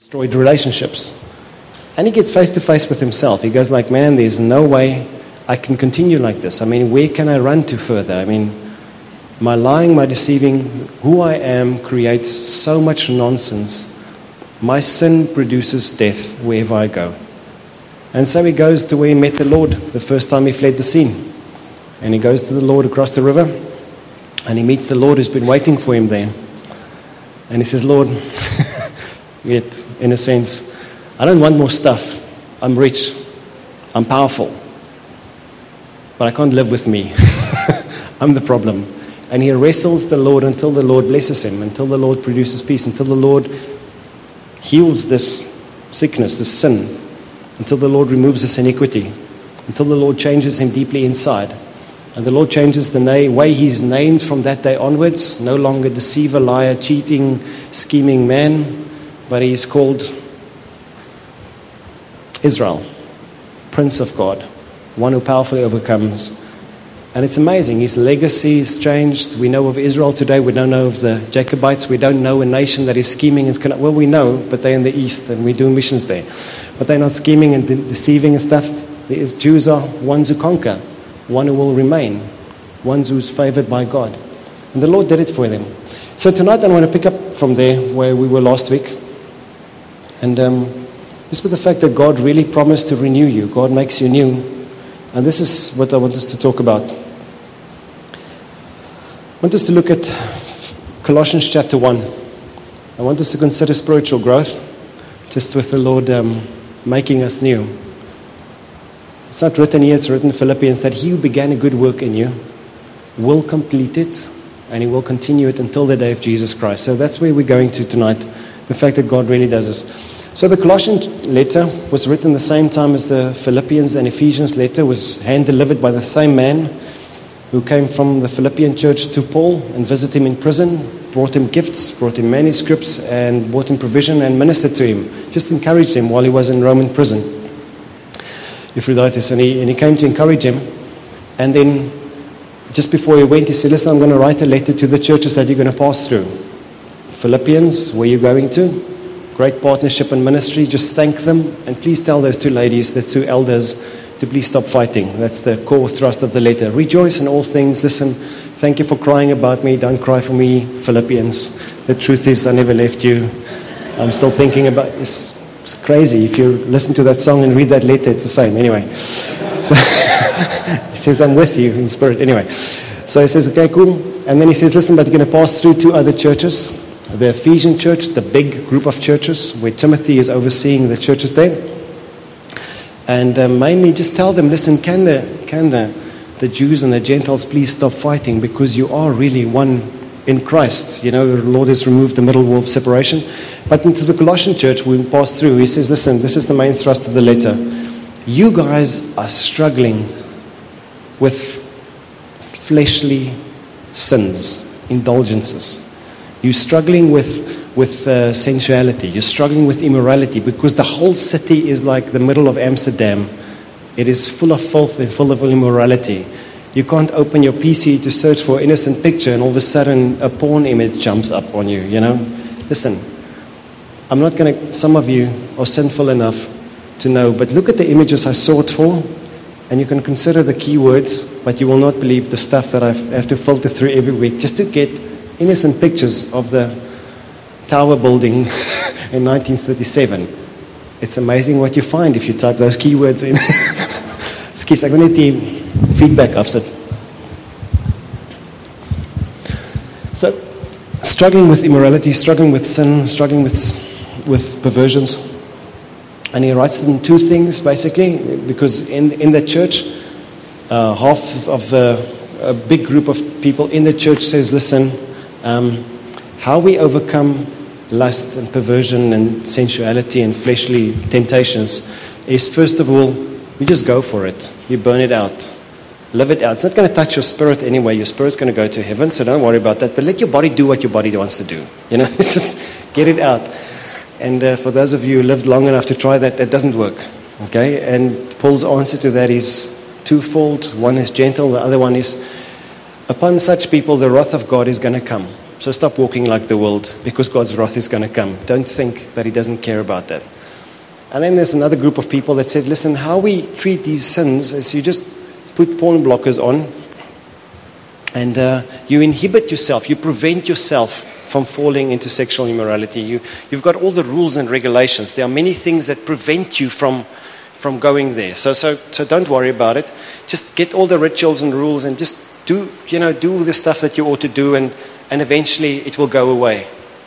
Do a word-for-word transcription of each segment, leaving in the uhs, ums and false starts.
destroyed relationships. And he gets face to face with himself. He goes like, man, there's no way I can continue like this. I mean, where can I run to further? I mean, my lying, my deceiving, who I am creates so much nonsense. My sin produces death wherever I go. And so he goes to where he met the Lord the first time he fled the scene. And he goes to the Lord across the river. And he meets the Lord who's been waiting for him there. And he says, Lord, yet in a sense, I don't want more stuff. I'm rich. I'm powerful. But I can't live with me. I'm the problem. And he wrestles the Lord until the Lord blesses him, until the Lord produces peace, until the Lord heals this sickness, this sin, until the Lord removes this iniquity, until the Lord changes him deeply inside. And the Lord changes the na- way he's named from that day onwards, no longer deceiver, liar, cheating, scheming man, but he is called Israel, Prince of God, one who powerfully overcomes. And it's amazing. His legacy is changed. We know of Israel today. We don't know of the Jacobites. We don't know a nation that is scheming. And well, we know, but they're in the east and we do missions there. But they're not scheming and de- deceiving and stuff. The Jews are ones who conquer, one who will remain, ones who's favored by God. And the Lord did it for them. So tonight I want to pick up from there where we were last week. And um, just with the fact that God really promised to renew you. God makes you new. And this is what I want us to talk about. I want us to look at Colossians chapter one. I want us to consider spiritual growth, just with the Lord um, making us new. It's not written here, it's written in Philippians, that he who began a good work in you will complete it, and he will continue it until the day of Jesus Christ. So that's where we're going to tonight, the fact that God really does this. So the Colossians letter was written the same time as the Philippians and Ephesians letter, was hand-delivered by the same man who came from the Philippian church to Paul and visited him in prison, brought him gifts, brought him manuscripts, and brought him provision and ministered to him, just encouraged him while he was in Roman prison, Epaphroditus. And he, and he came to encourage him. And then just before he went, he said, listen, I'm going to write a letter to the churches that you're going to pass through. Philippians, where you're going to. Great partnership and ministry. Just thank them. And please tell those two ladies, the two elders, to please stop fighting. That's the core thrust of the letter. Rejoice in all things. Listen, thank you for crying about me. Don't cry for me, Philippians. The truth is, I never left you. I'm still thinking about it's, it's crazy. If you listen to that song and read that letter, it's the same. Anyway. So he says, I'm with you in spirit. Anyway. So he says, okay, cool. And then he says, listen, but you're going to pass through two other churches. The Ephesian church, the big group of churches where Timothy is overseeing the churches there. And uh, mainly just tell them, listen, can the can the, the Jews and the Gentiles please stop fighting, because you are really one in Christ. You know, the Lord has removed the middle wall of separation. But into the Colossian church we pass through, he says, listen, this is the main thrust of the letter. You guys are struggling with fleshly sins, indulgences. You're struggling with, with uh, sensuality. You're struggling with immorality, because the whole city is like the middle of Amsterdam. It is full of filth and full of immorality. You can't open your P C to search for an innocent picture and all of a sudden a porn image jumps up on you, you know. Listen, I'm not going to, some of you are sinful enough to know, but look at the images I sought for, and you can consider the keywords, but you will not believe the stuff that I have to filter through every week just to get innocent pictures of the tower building in nineteen thirty-seven. It's amazing what you find if you type those keywords in. Skis, ek wil net die feedback afsit. So, struggling with immorality, struggling with sin, struggling with with perversions. And he writes in two things, basically, because in in the church, uh, half of the, a big group of people in the church says, listen, Um, how we overcome lust and perversion and sensuality and fleshly temptations is, first of all, you just go for it. You burn it out. Live it out. It's not going to touch your spirit anyway. Your spirit's going to go to heaven, so don't worry about that. But let your body do what your body wants to do. You know, just get it out. And uh, for those of you who lived long enough to try that, that doesn't work. Okay? And Paul's answer to that is twofold. One is gentle. The other one is, upon such people, the wrath of God is going to come. So stop walking like the world, because God's wrath is going to come. Don't think that he doesn't care about that. And then there's another group of people that said, listen, how we treat these sins is you just put porn blockers on, and uh, you inhibit yourself, you prevent yourself from falling into sexual immorality. You, you've got all the rules and regulations. There are many things that prevent you from, from going there. So, so, so don't worry about it. Just get all the rituals and rules and just do, you know, do the stuff that you ought to do, and, and eventually it will go away.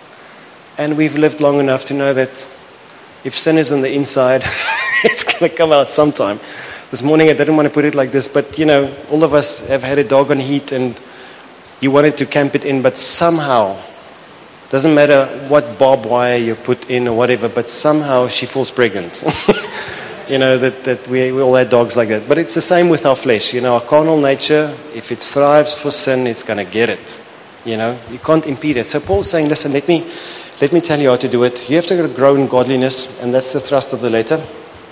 And we've lived long enough to know that if sin is on the inside, it's going to come out sometime. This morning I didn't want to put it like this, but you know, all of us have had a dog on heat and you wanted to camp it in, but somehow, doesn't matter what barbed wire you put in or whatever, but somehow she falls pregnant. You know, that, that we, we all had dogs like that. But it's the same with our flesh. You know, our carnal nature, if it thrives for sin, it's going to get it. You know, you can't impede it. So Paul's saying, listen, let me, let me tell you how to do it. You have to grow in godliness, and that's the thrust of the letter.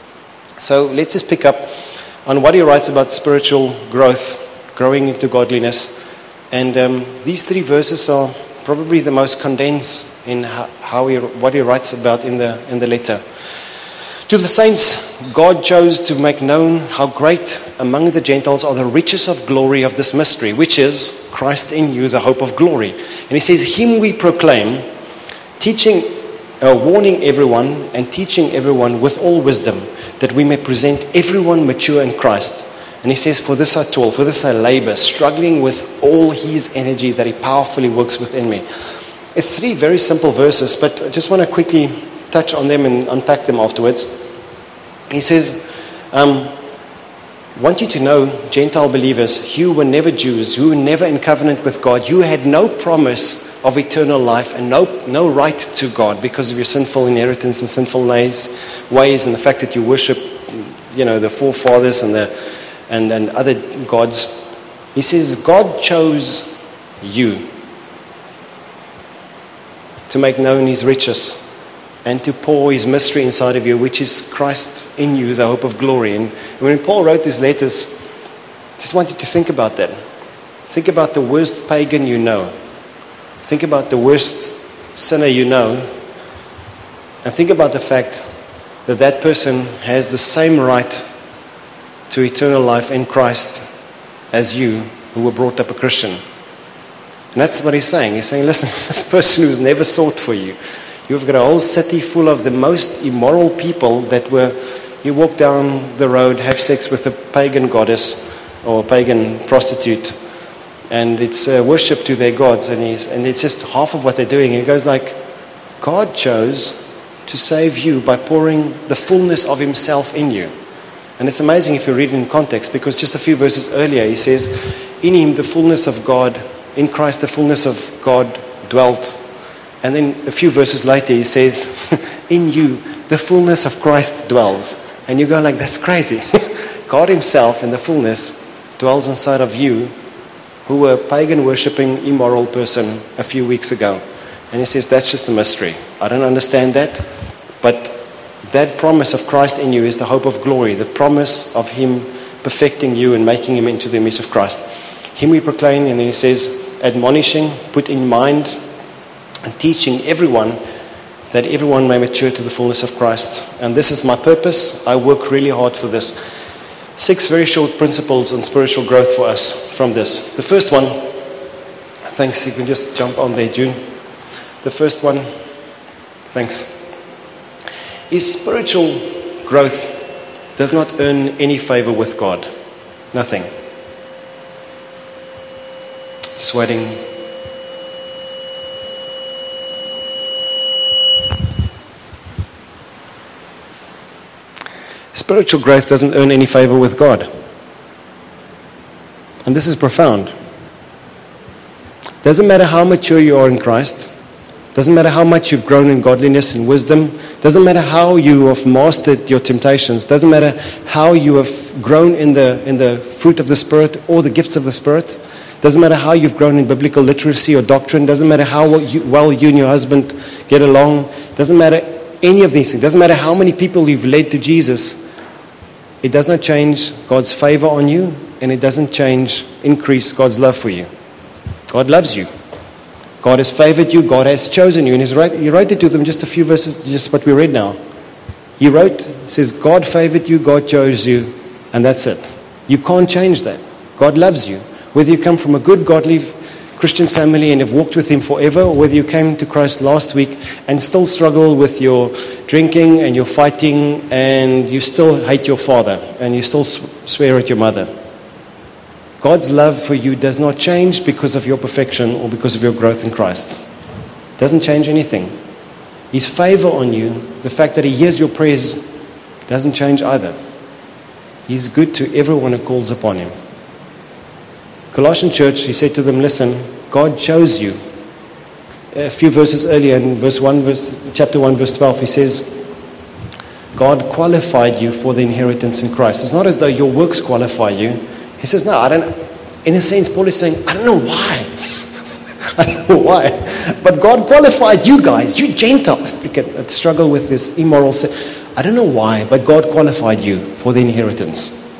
So let's just pick up on what he writes about spiritual growth, growing into godliness. And um, these three verses are probably the most condensed in how, how he, what he writes about in the in the letter. To the saints, God chose to make known how great among the Gentiles are the riches of glory of this mystery, which is Christ in you, the hope of glory. And he says, him we proclaim, teaching, uh, warning everyone and teaching everyone with all wisdom, that we may present everyone mature in Christ. And he says, for this I toil, for this I labor, struggling with all his energy that he powerfully works within me. It's three very simple verses, but I just want to quickly touch on them and unpack them afterwards. He says, um, want you to know, Gentile believers, you were never Jews, you were never in covenant with God, you had no promise of eternal life and no no right to God because of your sinful inheritance and sinful ways, ways and the fact that you worship, you know, the forefathers and the and, and other gods. He says, God chose you to make known his riches and to pour his mystery inside of you, which is Christ in you, the hope of glory. And when Paul wrote these letters, I just want you to think about that. Think about the worst pagan you know. Think about the worst sinner you know. And think about the fact that that person has the same right to eternal life in Christ as you, who were brought up a Christian. And that's what he's saying. He's saying, listen, this person who's never sought for you, you've got a whole city full of the most immoral people that were, you walk down the road, have sex with a pagan goddess or a pagan prostitute, and it's uh, worship to their gods, and, he's, and it's just half of what they're doing. And he goes like, God chose to save you by pouring the fullness of himself in you. And it's amazing if you read it in context, because just a few verses earlier he says, in him the fullness of God, in Christ the fullness of God dwelt. And then a few verses later he says, in you the fullness of Christ dwells. And you go like, that's crazy. God himself in the fullness dwells inside of you, who were a pagan worshipping immoral person a few weeks ago. And he says, that's just a mystery. I don't understand that, but that promise of Christ in you is the hope of glory, the promise of him perfecting you and making him into the image of Christ. Him we proclaim, and then he says, admonishing, put in mind, and teaching everyone, that everyone may mature to the fullness of Christ. And this is my purpose. I work really hard for this. Six very short principles on spiritual growth for us from this. The first one, thanks, you can just jump on there, June. The first one, thanks, is spiritual growth does not earn any favor with God. Nothing. Just waiting. Spiritual growth doesn't earn any favor with God. And this is profound. Doesn't matter how mature you are in Christ. Doesn't matter how much you've grown in godliness and wisdom. Doesn't matter how you have mastered your temptations. Doesn't matter how you have grown in the in the fruit of the Spirit or the gifts of the Spirit. Doesn't matter how you've grown in biblical literacy or doctrine. Doesn't matter how well you, well you and your husband get along. Doesn't matter any of these things. Doesn't matter how many people you've led to Jesus. It does not change God's favor on you, and it doesn't change, increase God's love for you. God loves you. God has favored you. God has chosen you. And he's right, he wrote it to them, just a few verses, just what we read now. He wrote, says, God favored you, God chose you, and that's it. You can't change that. God loves you. Whether you come from a good, godly Christian family and have walked with him forever, or whether you came to Christ last week and still struggle with your drinking and your fighting and you still hate your father and you still swear at your mother. God's love for you does not change because of your perfection or because of your growth in Christ. It doesn't change anything. His favor on you, the fact that he hears your prayers, doesn't change either. He's good to everyone who calls upon him. Colossian church, he said to them, listen, God chose you. A few verses earlier, in verse one, verse, chapter one, verse twelve, he says, God qualified you for the inheritance in Christ. It's not as though your works qualify you. He says, no, I don't. In a sense, Paul is saying, I don't know why. I don't know why. But God qualified you guys, you Gentiles. You can struggle with this immoral sin. I don't know why, but God qualified you for the inheritance.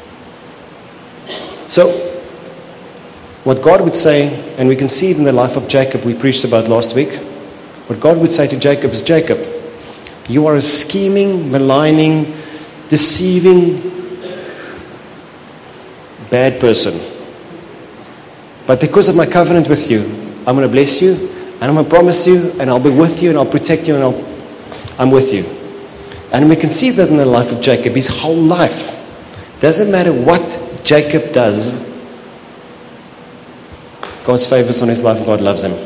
So, what God would say, and we can see it in the life of Jacob we preached about last week, what God would say to Jacob is, Jacob, you are a scheming, maligning, deceiving, bad person. But because of my covenant with you, I'm going to bless you, and I'm going to promise you, and I'll be with you, and I'll protect you, and I'll, I'm with you. And we can see that in the life of Jacob, his whole life. Doesn't matter what Jacob does, God's favors on his life and God loves him.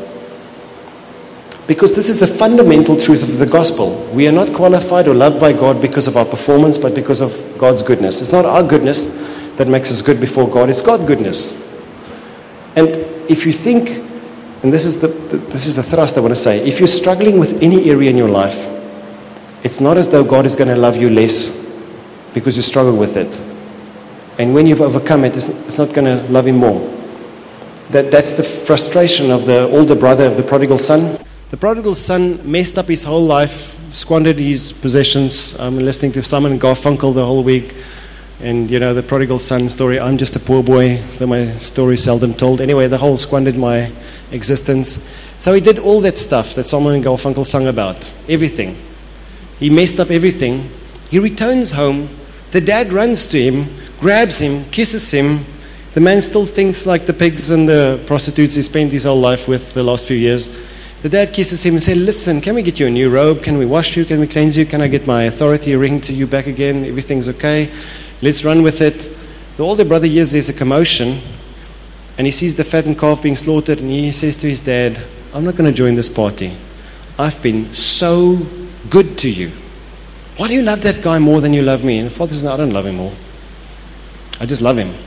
Because this is a fundamental truth of the gospel. We are not qualified or loved by God because of our performance, but because of God's goodness. It's not our goodness that makes us good before God. It's God's goodness. And if you think, and this is the, the this is the thrust I want to say, if you're struggling with any area in your life, it's not as though God is going to love you less because you struggle with it. And when you've overcome it, it's, it's not going to love him more. That, that's the frustration of the older brother of the prodigal son. The prodigal son messed up his whole life, squandered his possessions. I'm listening to Simon and Garfunkel the whole week. And, you know, the prodigal son story, I'm just a poor boy, though my story is seldom told. Anyway, the whole squandered my existence. So he did all that stuff that Simon and Garfunkel sung about. Everything. He messed up everything. He returns home. The dad runs to him, grabs him, kisses him. The man still stinks like the pigs and the prostitutes he spent his whole life with the last few years. The dad kisses him and says, listen, can we get you a new robe? Can we wash you? Can we cleanse you? Can I get my authority ring to you back again? Everything's okay. Let's run with it. The older brother hears there's a commotion and he sees the fattened calf being slaughtered and he says to his dad, I'm not going to join this party. I've been so good to you. Why do you love that guy more than you love me? And the father says, no, I don't love him more. I just love him.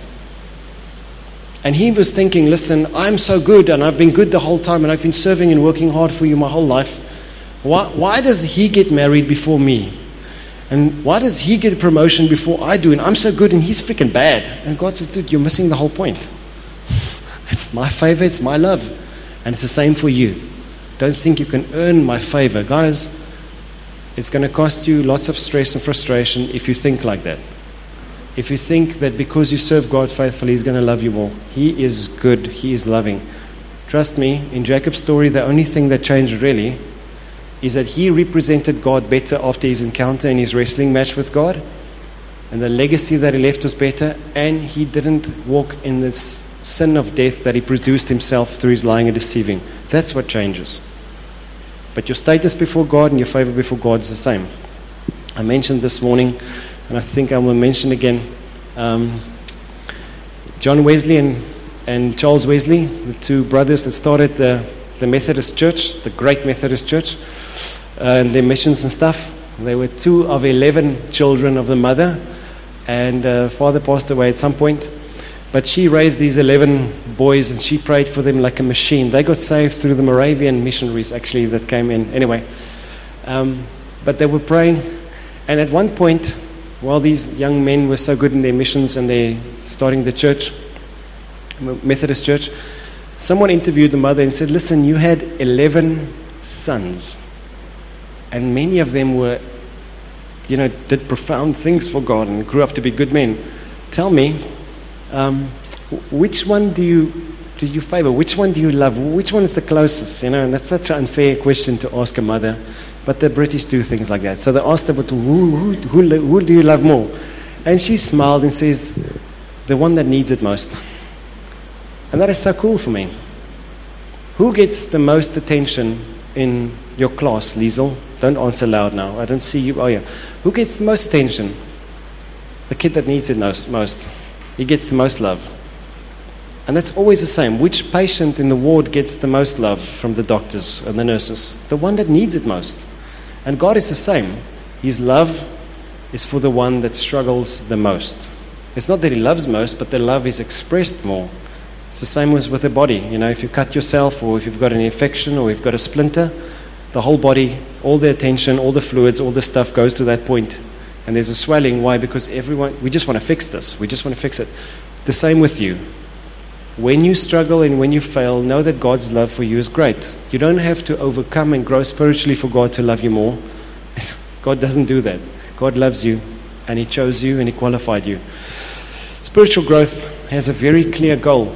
And he was thinking, listen, I'm so good and I've been good the whole time and I've been serving and working hard for you my whole life. Why, why does he get married before me? And why does he get a promotion before I do? And I'm so good and he's freaking bad. And God says, dude, you're missing the whole point. It's my favor, it's my love. And it's the same for you. Don't think you can earn my favor. Guys, it's going to cost you lots of stress and frustration if you think like that. If you think that because you serve God faithfully, he's going to love you more. He is good. He is loving. Trust me, in Jacob's story, the only thing that changed really is that he represented God better after his encounter in his wrestling match with God. And the legacy that he left was better. And he didn't walk in this sin of death that he produced himself through his lying and deceiving. That's what changes. But your status before God and your favor before God is the same. I mentioned this morning, and I think I will mention again, um, John Wesley and, and Charles Wesley, the two brothers that started the, the Methodist Church, the great Methodist Church, uh, and their missions and stuff. They were two of eleven children of the mother, and uh, father passed away at some point. But she raised these eleven boys, and she prayed for them like a machine. They got saved through the Moravian missionaries, actually, that came in. Anyway, um, but they were praying, and at one point, while these young men were so good in their missions and they starting the church, Methodist Church, someone interviewed the mother and said, listen, you had eleven sons, and many of them were, you know, did profound things for God and grew up to be good men. Tell me, um, which one do you do you favor? Which one do you love? Which one is the closest? You know, and that's such an unfair question to ask a mother. But the British do things like that. So they asked her, but who, who, who, who do you love more? And she smiled and says, the one that needs it most. And that is so cool for me. Who gets the most attention in your class, Liesel? Don't answer loud now. I don't see you. Oh, yeah. Who gets the most attention? The kid that needs it most. He gets the most love. And that's always the same. Which patient in the ward gets the most love from the doctors and the nurses? The one that needs it most. And God is the same. His love is for the one that struggles the most. It's not that he loves most, but the love is expressed more. It's the same as with the body. You know, if you cut yourself, or if you've got an infection, or you've got a splinter, the whole body, all the attention, all the fluids, all the stuff goes to that point. And there's a swelling. Why? Because everyone, we just want to fix this. We just want to fix it. The same with you. When you struggle and when you fail, know that God's love for you is great. You don't have to overcome and grow spiritually for God to love you more. God doesn't do that. God loves you, and He chose you, and He qualified you. Spiritual growth has a very clear goal.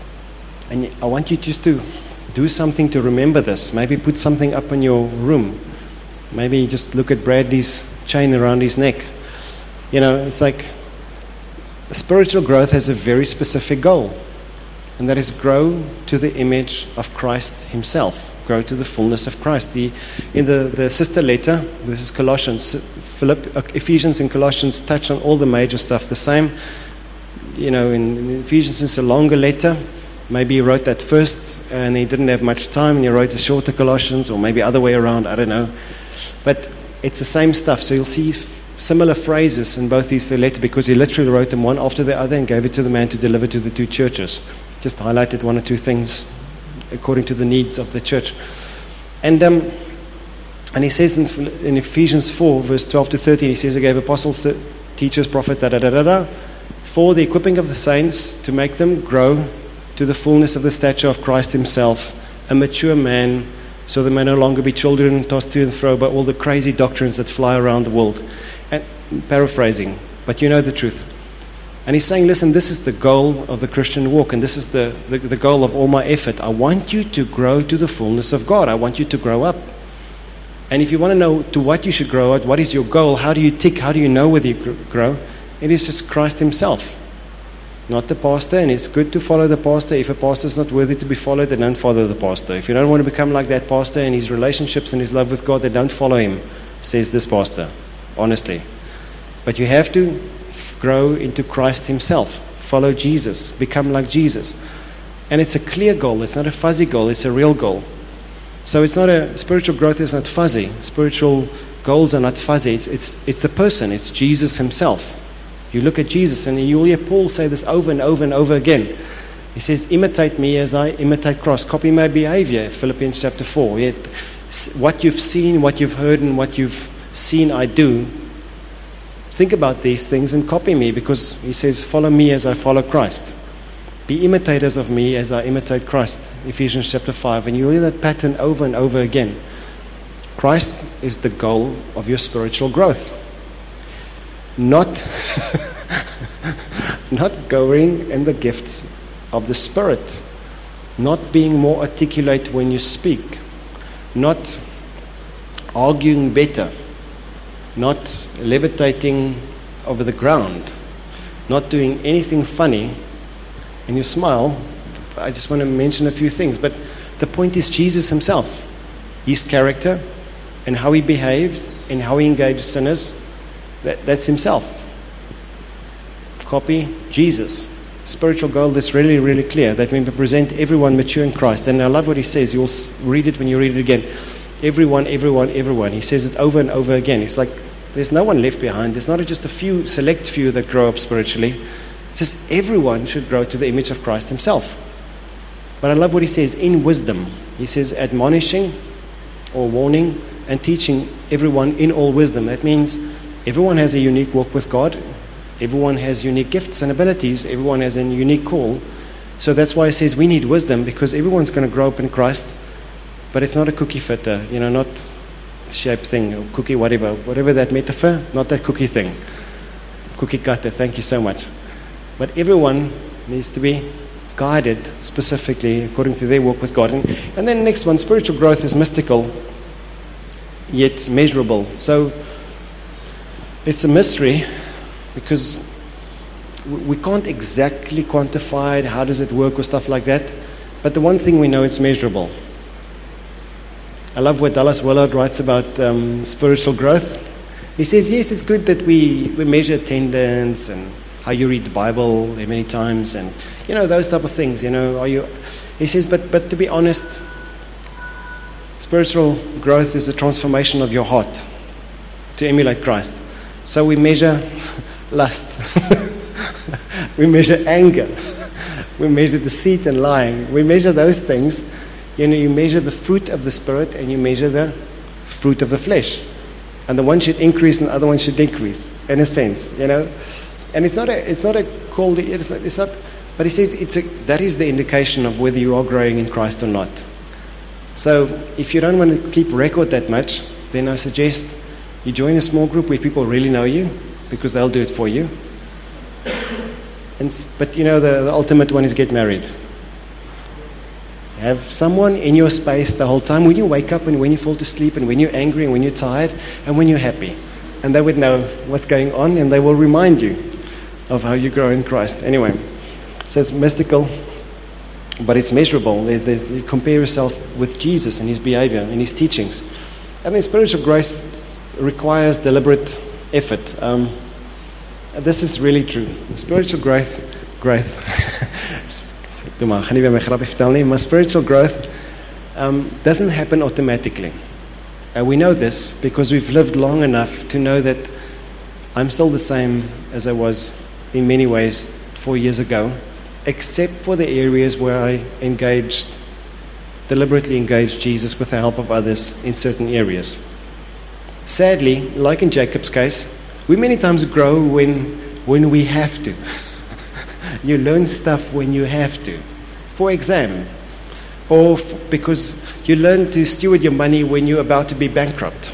And I want you just to do something to remember this. Maybe put something up in your room. Maybe just look at Bradley's chain around his neck. You know, it's like spiritual growth has a very specific goal. And that is grow to the image of Christ Himself. Grow to the fullness of Christ. The, in the, the sister letter, this is Colossians, Philipp, Ephesians and Colossians touch on all the major stuff. The same, you know, in, in Ephesians it's a longer letter. Maybe he wrote that first and he didn't have much time and he wrote a shorter Colossians, or maybe other way around, I don't know. But it's the same stuff. So you'll see f- similar phrases in both these letters, because he literally wrote them one after the other and gave it to the man to deliver to the two churches. Just highlighted one or two things according to the needs of the church. And um, and he says in, in Ephesians four, verse twelve to thirteen, he says, I gave apostles, teachers, prophets, da da da da da, for the equipping of the saints, to make them grow to the fullness of the stature of Christ Himself, a mature man, so they may no longer be children tossed to and fro by all the crazy doctrines that fly around the world. And paraphrasing, but you know the truth. And he's saying, listen, this is the goal of the Christian walk, and this is the, the, the goal of all my effort. I want you to grow to the fullness of God. I want you to grow up. And if you want to know to what you should grow at, what is your goal, how do you tick, how do you know whether you grow? It is just Christ Himself, not the pastor. And it's good to follow the pastor. If a pastor is not worthy to be followed, then don't follow the pastor. If you don't want to become like that pastor and his relationships and his love with God, then don't follow him, says this pastor, honestly. But you have to grow into Christ Himself. Follow Jesus. Become like Jesus. And it's a clear goal. It's not a fuzzy goal. It's a real goal. So it's not a, spiritual growth is not fuzzy. Spiritual goals are not fuzzy. It's, it's, it's the person. It's Jesus Himself. You look at Jesus, and you'll hear Paul say this over and over and over again. He says, imitate me as I imitate Christ. Copy my behavior, Philippians chapter four. Yet, what you've seen, what you've heard, and what you've seen I do, think about these things and copy me, because he says, follow me as I follow Christ. Be imitators of me as I imitate Christ, Ephesians chapter five. And you'll hear that pattern over and over again. Christ is the goal of your spiritual growth. Not, not growing in the gifts of the Spirit. Not being more articulate when you speak. Not arguing better. Not levitating over the ground, not doing anything funny. And you smile. I just want to mention a few things, but the point is Jesus Himself, His character, and how He behaved, and how He engaged sinners. That, that's Himself. Copy Jesus. Spiritual goal that's really, really clear, that we present everyone mature in Christ. And I love what He says. You'll read it when you read it again. Everyone, everyone, everyone. He says it over and over again. It's like there's no one left behind. There's not just a few, select few that grow up spiritually. It says everyone should grow to the image of Christ Himself. But I love what He says, in wisdom. He says admonishing or warning and teaching everyone in all wisdom. That means everyone has a unique walk with God. Everyone has unique gifts and abilities. Everyone has a unique call. So that's why it says we need wisdom, because everyone's going to grow up in Christ. But it's not a cookie fitter, you know, not shape thing, or cookie whatever, whatever that metaphor, not that cookie thing. Cookie cutter, thank you so much. But everyone needs to be guided specifically according to their walk with God. And, and then the next one, spiritual growth is mystical, yet measurable. So it's a mystery because we can't exactly quantify it, how does it work or stuff like that. But the one thing we know, it's measurable. I love what Dallas Willard writes about um, spiritual growth. He says, yes, it's good that we, we measure attendance and how you read the Bible many times and, you know, those type of things, you know. Are you? He says, but but to be honest, spiritual growth is a transformation of your heart to emulate Christ. So we measure lust. We measure anger. We measure deceit and lying. We measure those things. You know, you measure the fruit of the Spirit and you measure the fruit of the flesh. And the one should increase and the other one should decrease, in a sense, you know. And it's not a, it's not a call, it's not, it's not, but he says it's a, that is the indication of whether you are growing in Christ or not. So if you don't want to keep record that much, then I suggest you join a small group where people really know you, because they'll do it for you. And, but you know, the, the ultimate one is get married. Have someone in your space the whole time, when you wake up and when you fall to sleep and when you're angry and when you're tired and when you're happy. And they would know what's going on and they will remind you of how you grow in Christ. Anyway, it says mystical, but it's measurable. There's, there's, you compare yourself with Jesus and his behavior and his teachings. And then spiritual grace requires deliberate effort. Um, this is really true. Spiritual growth, growth. My spiritual growth um, doesn't happen automatically. Uh, we know this because we've lived long enough to know that I'm still the same as I was in many ways four years ago, except for the areas where I engaged, deliberately engaged Jesus with the help of others in certain areas. Sadly, like in Jacob's case, we many times grow when when we have to. You learn stuff when you have to, for exam, or f- because you learn to steward your money when you're about to be bankrupt,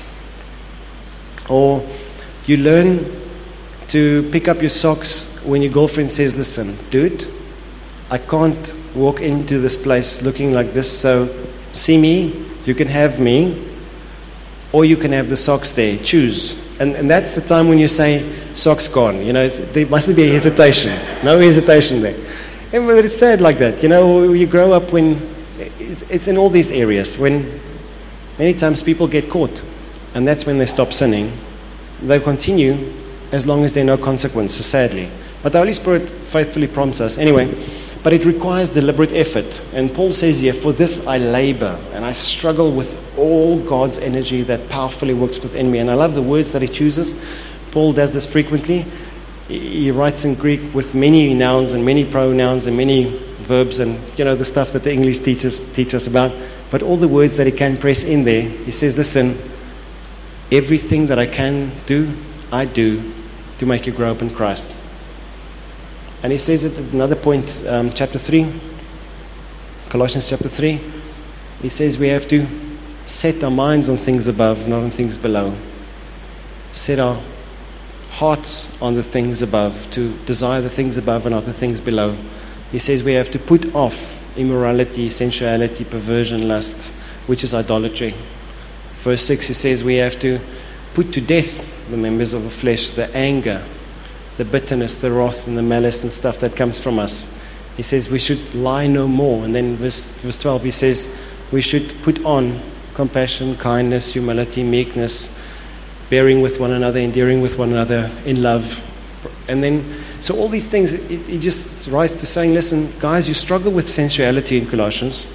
or you learn to pick up your socks when your girlfriend says, listen, dude, I can't walk into this place looking like this, so see me, you can have me, or you can have the socks there, choose. And, and that's the time when you say, socks gone. You know, it's, there mustn't be a hesitation. No hesitation there. And but it's sad like that. You know, you grow up when, it's, it's in all these areas, when many times people get caught. And that's when they stop sinning. They continue as long as there are no consequences, sadly. But the Holy Spirit faithfully prompts us. Anyway, but it requires deliberate effort. And Paul says here, for this I labor, and I struggle with all God's energy that powerfully works within me. And I love the words that he chooses. Paul does this frequently. He writes in Greek with many nouns and many pronouns and many verbs and, you know, the stuff that the English teachers teach us about. But all the words that he can press in there, he says, listen, everything that I can do, I do to make you grow up in Christ. And he says it at another point, um, chapter three, Colossians chapter three, he says we have to set our minds on things above, not on things below. Set our hearts on the things above, to desire the things above and not the things below. He says we have to put off immorality, sensuality, perversion, lust, which is idolatry. Verse six, he says we have to put to death the members of the flesh, the anger, the bitterness, the wrath, and the malice and stuff that comes from us. He says we should lie no more. And then verse, verse twelve, he says we should put on compassion, kindness, humility, meekness, bearing with one another, enduring with one another in love. And then, so all these things, it, it just writes to saying, listen, guys, you struggle with sensuality in Colossians.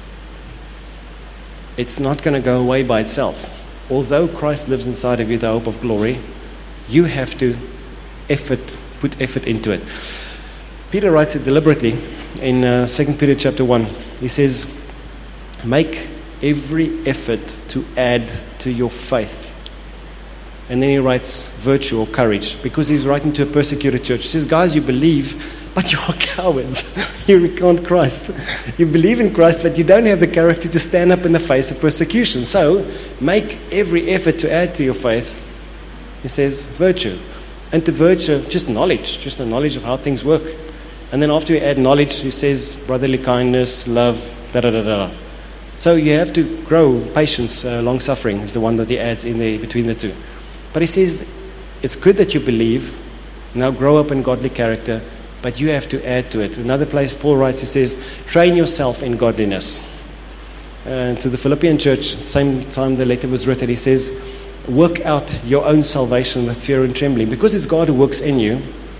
It's not going to go away by itself. Although Christ lives inside of you, the hope of glory, you have to effort, put effort into it. Peter writes it deliberately in uh, Second Peter chapter one. He says, make every effort to add to your faith. And then he writes virtue or courage, because he's writing to a persecuted church. He says, guys, you believe, but you are cowards. You recant Christ. You believe in Christ, but you don't have the character to stand up in the face of persecution. So make every effort to add to your faith. He says virtue. And to virtue, just knowledge, just the knowledge of how things work. And then after you add knowledge, he says brotherly kindness, love, da da da da. So you have to grow patience, uh, long suffering is the one that he adds in there between the two. But he says it's good that you believe. Now grow up in godly character, but you have to add to it. Another place Paul writes, he says, train yourself in godliness. And to the Philippian church, at the same time the letter was written, he says, work out your own salvation with fear and trembling. Because it's God who works in you,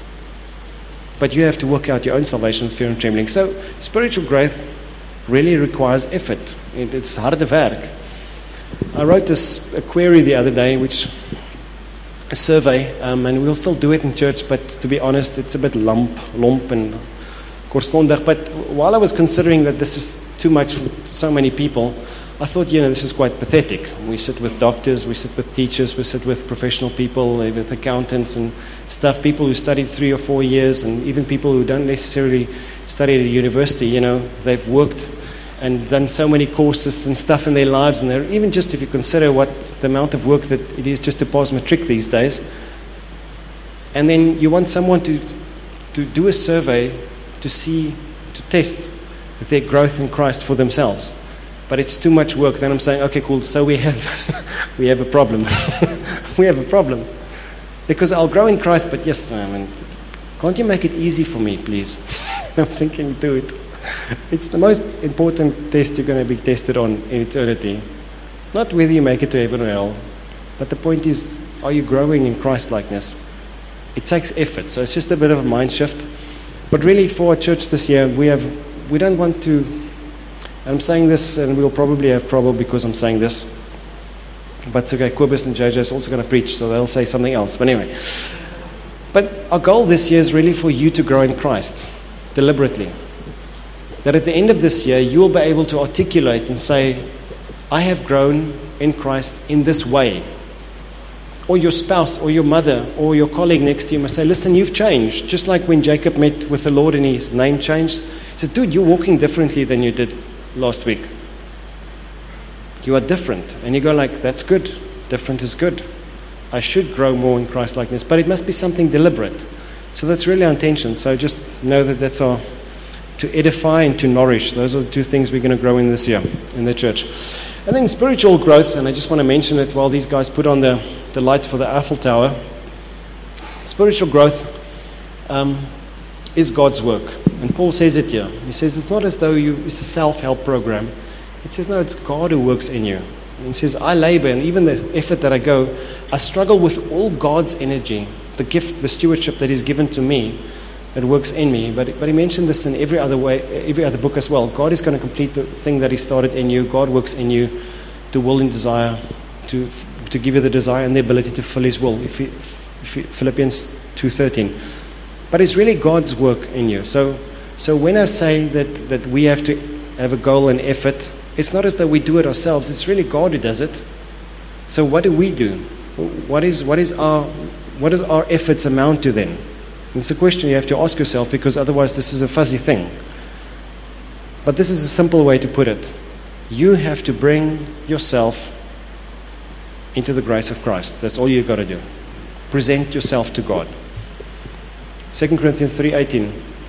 but you have to work out your own salvation with fear and trembling. So spiritual growth really requires effort. It's harde werk. I wrote this a query the other day, which a survey, um, and we'll still do it in church, but to be honest, it's a bit lump, lump and kortstondig. But while I was considering that this is too much for so many people, I thought, you know, this is quite pathetic. We sit with doctors, we sit with teachers, we sit with professional people, with accountants and stuff, people who studied three or four years, and even people who don't necessarily study at a university. You know, they've worked and done so many courses and stuff in their lives, and they're, even just if you consider what the amount of work that it is just to pass matric these days, and then you want someone to to do a survey to see, to test their growth in Christ for themselves. But it's too much work. Then I'm saying, okay, cool, so we have we have a problem. We have a problem. Because I'll grow in Christ, but yes, I mean, can't you make it easy for me, please? I'm thinking, do it. It's the most important test you're going to be tested on in eternity. Not whether you make it to heaven or hell, but the point is, are you growing in Christ-likeness? It takes effort, so it's just a bit of a mind shift. But really, for our church this year, we have we don't want to, and I'm saying this, and we'll probably have trouble because I'm saying this, but it's okay, Kobus and J J is also going to preach, so they'll say something else. But anyway, but our goal this year is really for you to grow in Christ, deliberately. That at the end of this year, you will be able to articulate and say, I have grown in Christ in this way. Or your spouse or your mother or your colleague next to you must say, listen, you've changed. Just like when Jacob met with the Lord and his name changed. He says, dude, you're walking differently than you did last week. You are different. And you go like, that's good. Different is good. I should grow more in Christ-likeness. But it must be something deliberate. So that's really our intention. So just know that that's our, to edify and to nourish. Those are the two things we're going to grow in this year in the church. And then spiritual growth, and I just want to mention it while these guys put on the, the lights for the Eiffel Tower. Spiritual growth um, is God's work. And Paul says it here. He says it's not as though you it's a self-help program. It says, no, it's God who works in you. And he says, I labor, and even the effort that I go, I struggle with all God's energy, the gift, the stewardship that He's given to me, that works in me. But but he mentioned this in every other way, every other book as well. God is going to complete the thing that He started in you. God works in you to will and desire, to to give you the desire and the ability to fill His will. If, he, if he, Philippians two thirteen. But it's really God's work in you. So so when I say that that we have to have a goal and effort, it's not as though we do it ourselves. It's really God who does it. So what do we do? What is what is our what does our efforts amount to then? It's a question you have to ask yourself, because otherwise this is a fuzzy thing. But this is a simple way to put it. You have to bring yourself into the grace of Christ. That's all you've got to do. Present yourself to God. Second Corinthians three eighteen.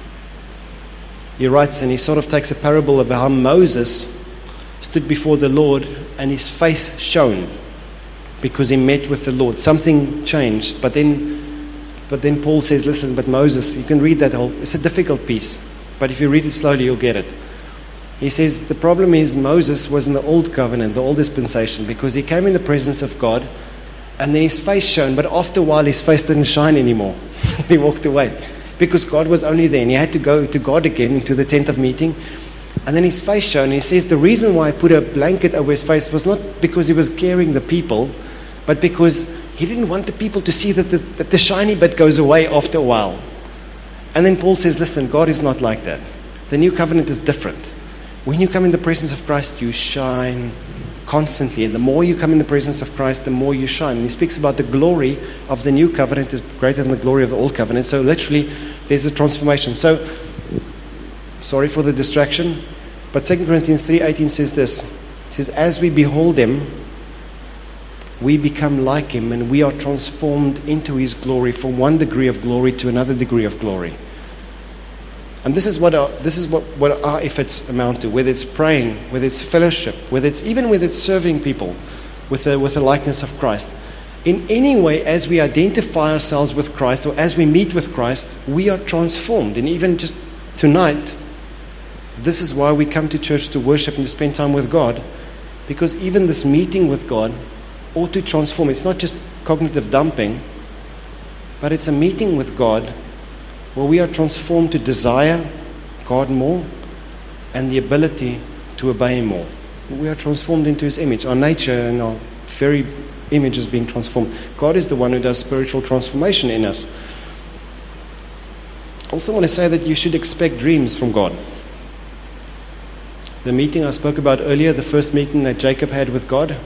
He writes, and he sort of takes a parable of how Moses stood before the Lord and his face shone because he met with the Lord. Something changed. But then But then Paul says, listen, but Moses, you can read that whole, it's a difficult piece, but if you read it slowly, you'll get it. He says, the problem is Moses was in the old covenant, the old dispensation, because he came in the presence of God, and then his face shone, but after a while his face didn't shine anymore. He walked away, because God was only there, and he had to go to God again, into the tent of meeting, and then his face shone, and he says, the reason why I put a blanket over his face was not because he was caring the people, but because he didn't want the people to see that the, that the shiny bit goes away after a while. And then Paul says, listen, God is not like that. The new covenant is different. When you come in the presence of Christ, you shine constantly. And the more you come in the presence of Christ, the more you shine. And he speaks about the glory of the new covenant is greater than the glory of the old covenant. So literally, there's a transformation. So, sorry for the distraction, but Second Corinthians three eighteen says this. It says, as we behold Him, we become like Him, and we are transformed into His glory, from one degree of glory to another degree of glory. And this is what our, this is what, what our efforts amount to, whether it's praying, whether it's fellowship, whether it's even whether it's serving people with the, with the likeness of Christ. In any way, as we identify ourselves with Christ or as we meet with Christ, we are transformed. And even just tonight, this is why we come to church, to worship and to spend time with God, because even this meeting with God ought to transform. It's not just cognitive dumping, but it's a meeting with God where we are transformed to desire God more and the ability to obey Him more. We are transformed into His image. Our nature and our very image is being transformed. God is the one who does spiritual transformation in us. I also want to say that you should expect dreams from God. The meeting I spoke about earlier, the first meeting that Jacob had with God,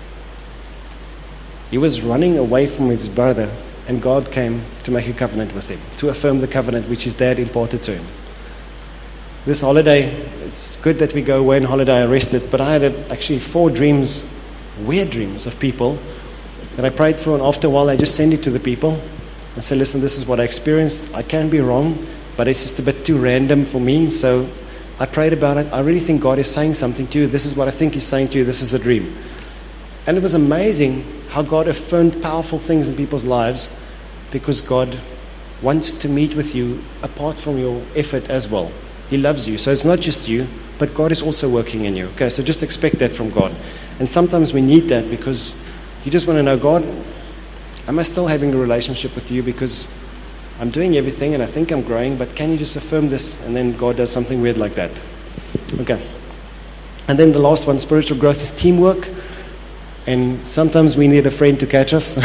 he was running away from his brother, and God came to make a covenant with him, to affirm the covenant which his dad imparted to him. This holiday, it's good that we go away on holiday, I rested, but I had actually four dreams, weird dreams of people that I prayed for, and after a while I just sent it to the people. I said, listen, this is what I experienced. I can be wrong, but it's just a bit too random for me, so I prayed about it. I really think God is saying something to you. This is what I think He's saying to you. This is a dream. And it was amazing how God affirmed powerful things in people's lives, because God wants to meet with you apart from your effort as well. He loves you. So it's not just you, but God is also working in you. Okay, so just expect that from God. And sometimes we need that because you just want to know, God, am I still having a relationship with you? Because I'm doing everything and I think I'm growing, but can you just affirm this? And then God does something weird like that. Okay. And then the last one, spiritual growth, is teamwork. And sometimes we need a friend to catch us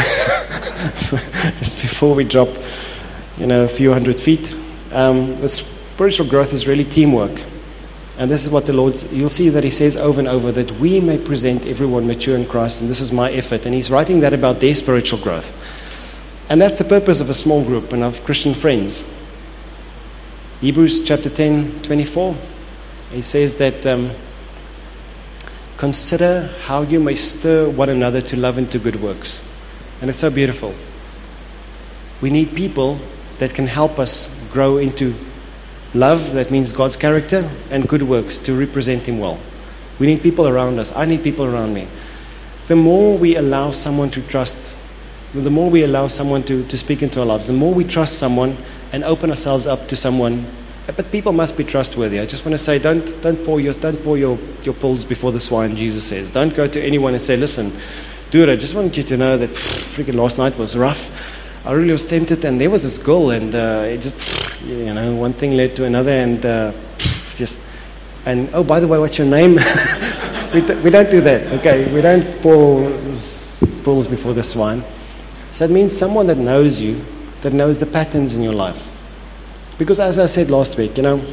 just before we drop, you know, a few hundred feet. Um, but spiritual growth is really teamwork. And this is what the Lord, you'll see that He says over and over, that we may present everyone mature in Christ, and this is my effort. And He's writing that about their spiritual growth. And that's the purpose of a small group and of Christian friends. Hebrews chapter ten, twenty-four, He says that um, consider how you may stir one another to love and to good works. And it's so beautiful. We need people that can help us grow into love, that means God's character, and good works to represent Him well. We need people around us. I need people around me. The more we allow someone to trust, the more we allow someone to, to speak into our lives, the more we trust someone and open ourselves up to someone. But people must be trustworthy. I just want to say, don't don't pour your don't pour your, your pearls before the swine, Jesus says. Don't go to anyone and say, listen, dude, I just want you to know that pff, freaking last night was rough. I really was tempted, and there was this girl, and uh, it just, you know, one thing led to another, and uh, just, and oh, by the way, what's your name? we, th- we don't do that, okay? We don't pour pearls before the swine. So it means someone that knows you, that knows the patterns in your life. Because as I said last week, you know,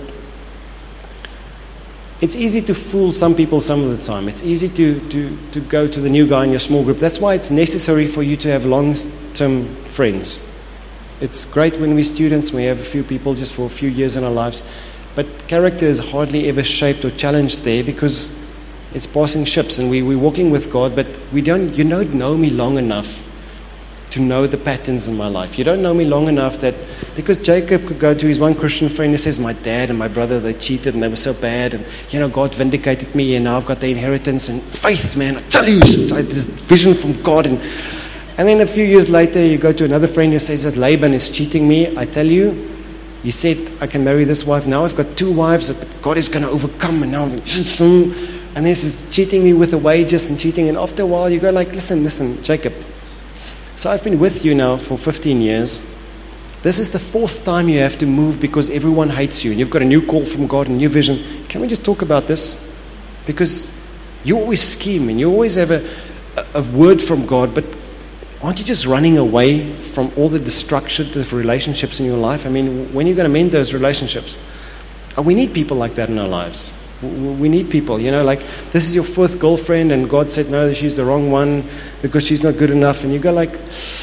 it's easy to fool some people some of the time. It's easy to, to, to go to the new guy in your small group. That's why it's necessary for you to have long-term friends. It's great when we're students, we have a few people just for a few years in our lives. But character is hardly ever shaped or challenged there because it's passing ships and we, we're walking with God, but we don't, you don't know me long enough to know the patterns in my life. You don't know me long enough that, because Jacob could go to his one Christian friend who says, my dad and my brother, they cheated and they were so bad, and you know, God vindicated me and now I've got the inheritance and faith, man, I tell you, it's like this vision from God. And and then a few years later you go to another friend who says that Laban is cheating me. I tell you, he said I can marry this wife. Now I've got two wives, but God is going to overcome, and now and this is cheating me with the wages and cheating. And after a while you go like, listen, listen, Jacob, so I've been with you now for fifteen years. This is the fourth time you have to move because everyone hates you and you've got a new call from God, a new vision. Can we just talk about this? Because you always scheme and you always have a, a, a word from God, but aren't you just running away from all the destructive relationships in your life? I mean, when are you going to mend those relationships? And we need people like that in our lives. We need people, you know, like this is your fourth girlfriend and God said, no, she's the wrong one because she's not good enough. And you go like,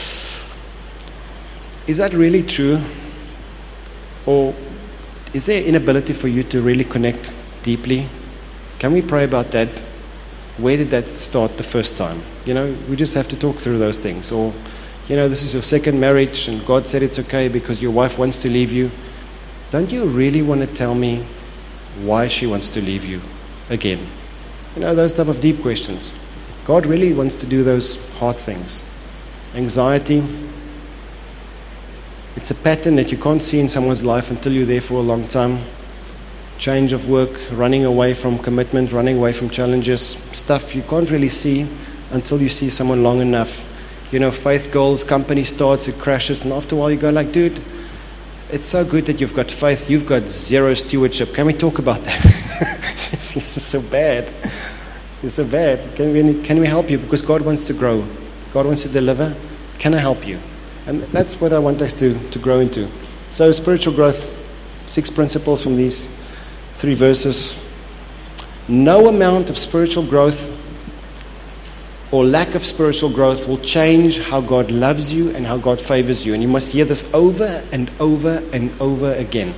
is that really true? Or is there inability for you to really connect deeply? Can we pray about that? Where did that start the first time? You know, we just have to talk through those things. Or, you know, this is your second marriage and God said it's okay because your wife wants to leave you. don't you really want to tell me why she wants to leave you again? You know, those type of deep questions. God really wants to do those hard things. Anxiety, it's a pattern that you can't see in someone's life until you're there for a long time. Change of work, running away from commitment, running away from challenges, stuff you can't really see until you see someone long enough. You know, faith goals, company starts, it crashes, and after a while you go like, dude, it's so good that you've got faith, you've got zero stewardship. Can we talk about that? It's just so bad. It's so bad. Can we, can we help you? Because God wants to grow. God wants to deliver. Can I help you? And that's what I want us to, to grow into. So spiritual growth, six principles from these three verses. No amount of spiritual growth or lack of spiritual growth will change how God loves you and how God favors you. And you must hear this over and over and over again.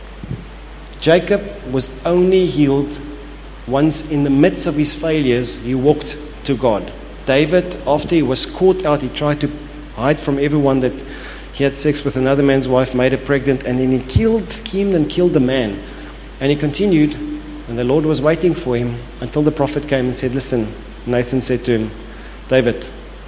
Jacob was only healed once in the midst of his failures, he walked to God. David, after he was caught out, he tried to hide from everyone that he had sex with another man's wife, made her pregnant, and then he killed, schemed and killed the man. And he continued, and the Lord was waiting for him until the prophet came and said, listen, Nathan said to him, David,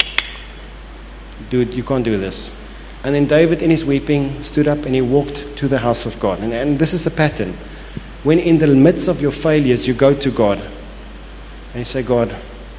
dude, you can't do this. And then David, in his weeping, stood up and he walked to the house of God. And, and this is a pattern. When in the midst of your failures, you go to God and you say, God,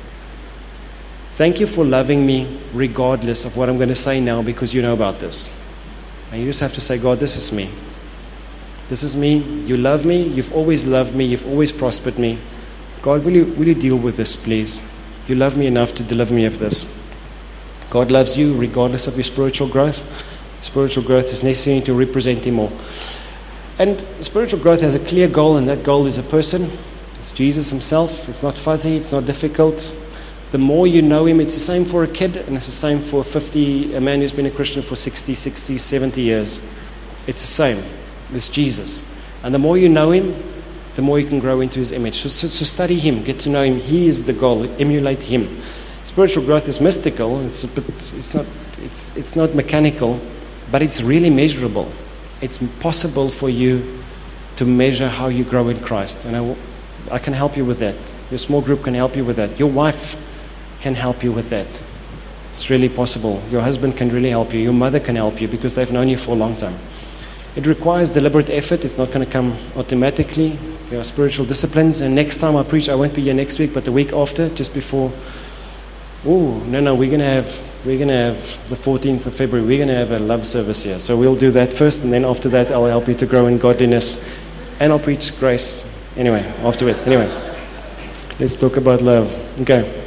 thank you for loving me regardless of what I'm going to say now because you know about this. And you just have to say, God, this is me. This is me. You love me. You've always loved me. You've always prospered me. God, will you, will you deal with this, please? You love me enough to deliver me of this. God loves you regardless of your spiritual growth. Spiritual growth is necessary to represent Him more. And spiritual growth has a clear goal, and that goal is a person. It's Jesus Himself. It's not fuzzy. It's not difficult. The more you know Him, it's the same for a kid, and it's the same for fifty, a man who's been a Christian for sixty, sixty, seventy years. It's the same. It's Jesus. And the more you know Him, the more you can grow into His image. So, so, so study Him, get to know Him. He is the goal. Emulate Him. Spiritual growth is mystical. It's a bit, it's not, it's, it's not mechanical, but it's really measurable. It's possible for you to measure how you grow in Christ. And I, I can help you with that. Your small group can help you with that. Your wife can help you with that. It's really possible. Your husband can really help you. Your mother can help you because they've known you for a long time. It requires deliberate effort. It's not going to come automatically. There are spiritual disciplines. And next time I preach, I won't be here next week, but the week after, just before. Oh, no, no, we're going to have we're going to have the fourteenth of February. We're going to have a love service here. So we'll do that first, and then after that, I'll help you to grow in godliness, and I'll preach grace. Anyway, after it. Anyway, let's talk about love. Okay.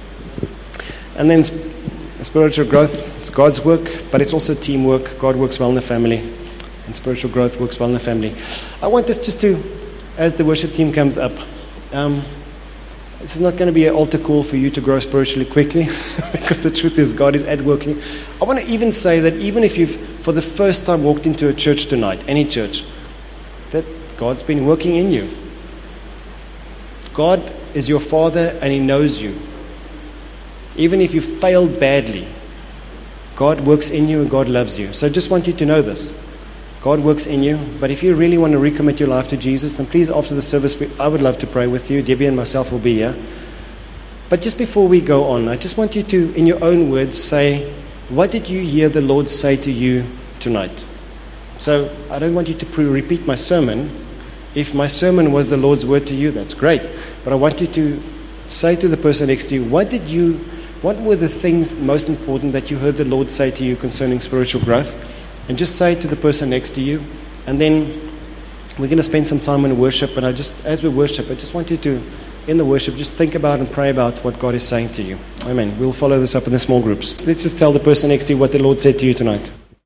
And then spiritual growth is God's work, but it's also teamwork. God works well in the family, and spiritual growth works well in the family. I want us just to, as the worship team comes up, um, this is not going to be an altar call for you to grow spiritually quickly, because the truth is God is at work. I want to even say that even if you've, for the first time, walked into a church tonight, any church, that God's been working in you. God is your Father, and He knows you. Even if you failed badly, God works in you and God loves you. So I just want you to know this. God works in you, but if you really want to recommit your life to Jesus, then please, after the service, I would love to pray with you. Debbie and myself will be here. But just before we go on, I just want you to, in your own words, say, what did you hear the Lord say to you tonight? So I don't want you to pre- repeat my sermon. If my sermon was the Lord's word to you, that's great. But I want you to say to the person next to you, what did you, what were the things most important that you heard the Lord say to you concerning spiritual growth? And just say it to the person next to you. And then we're going to spend some time in worship. And I just, as we worship, I just want you to, in the worship, just think about and pray about what God is saying to you. Amen. We'll follow this up in the small groups. Let's just tell the person next to you what the Lord said to you tonight.